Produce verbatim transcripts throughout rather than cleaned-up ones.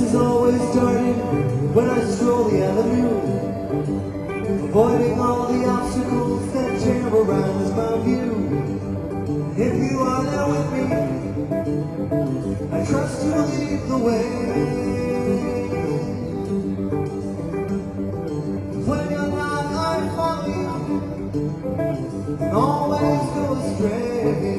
is always darting when I stroll the avenue, avoiding all the obstacles that terrorize my view. If you are there with me, I trust you'll lead the way. When you're not, I follow you, and always go astray.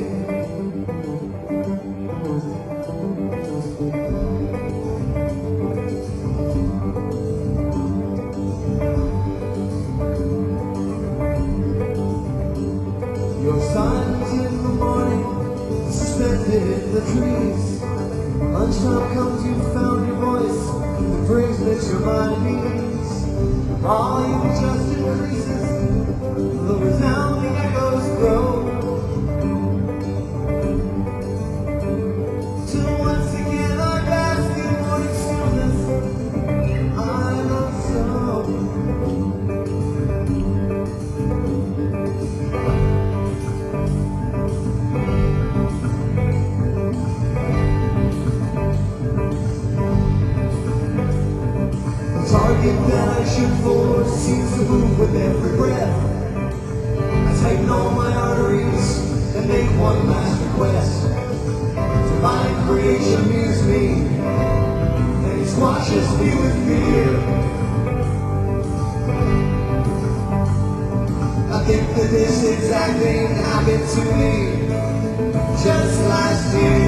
Your signs in the morning, suspended in the trees. Lunchtime comes, you found your voice, the phrase that your mind needs. Volume just increases, the resounding echoes grow. Till once again I bask in morning stillness, I love so. The target that I shoot for seems to move with every breath. I tighten all my arteries and make one last request. Divine creation muse me, and he squashes me with fear. I think that this exact thing happened to me just last year.